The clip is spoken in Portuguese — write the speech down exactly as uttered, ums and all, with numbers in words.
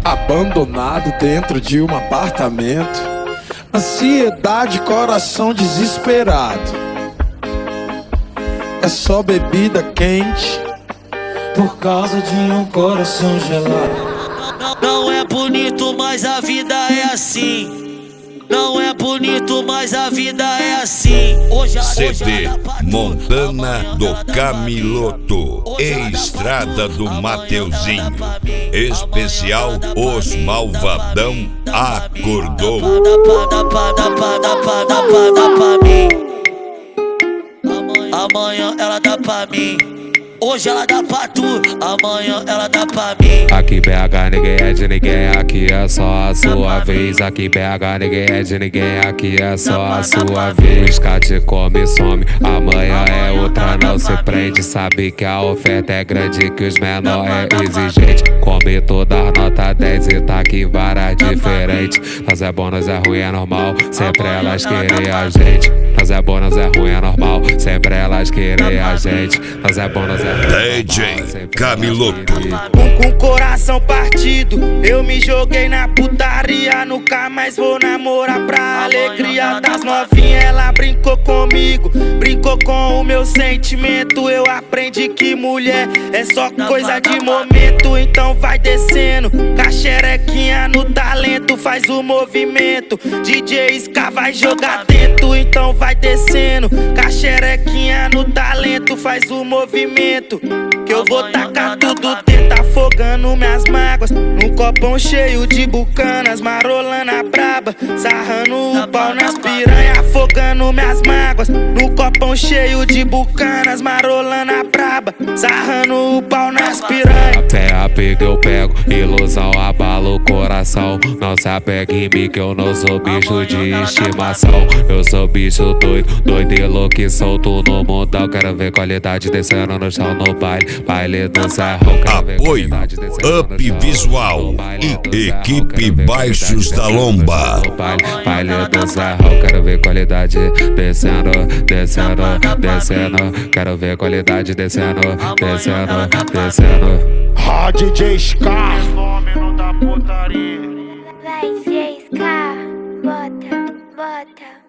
Abandonado dentro de um apartamento, ansiedade, coração desesperado. É só bebida quente por causa de um coração gelado. Não é bonito, mas a vida é assim. Não é bonito, mas a vida é assim. Hoje, C D Montana do Camiloto, Estrada do Mateuzinho, especial Os Malvadão Acordou. Amanhã ela dá pra mim. Hoje ela dá pra tu, amanhã ela dá pra mim. Aqui B H ninguém é de ninguém, aqui é só a sua vez. Aqui B H ninguém é de ninguém, aqui é só a sua vez. Cate come, some, amanhã é outra, não se prende. Sabe que a oferta é grande, que os menor é exigente. Come todas nota dez e tá aqui várias diferentes. Nós é bom, nós é ruim, é normal, sempre elas querem a gente. Nós é bom, nós é ruim, é normal, sempre elas querem a gente. Nós é bom, nós é ruim. D J Camiloto. Com, com coração partido, eu me joguei na putaria. Nunca mais vou namorar pra alegria das novinhas. Ela brincou comigo, brincou com o meu sentimento. Eu aprendi que mulher é só coisa de momento. Então vai descendo, caxerequinha no talento, faz o movimento. D J Ska vai jogar dentro. Então vai descendo, caxerequinha no talento, faz o movimento. Que eu vou tacar tudo dentro, afogando minhas mágoas num copão cheio de bucanas, marolana braba, sarrando o pau nas piranha, afogando minhas mágoas num copão cheio de bucanas, marolana braba, sarrando o pau nas piranha. Até apego eu pego, ilusão abala o coração. Não se apega em mim que eu não sou bicho de estimação. Eu sou bicho doido, doido e louco e solto no mundão. Quero ver qualidade descendo no chão no baile, baile do Serrão. Apoio Up Visual e Equipe Baixos da Lomba. Baile do Serrão, quero ver qualidade descendo, descendo, descendo. Quero ver qualidade descendo, descendo, descendo. Ah, D J Ska, Fenômeno da putaria. Vai, D J Ska, bota, bota.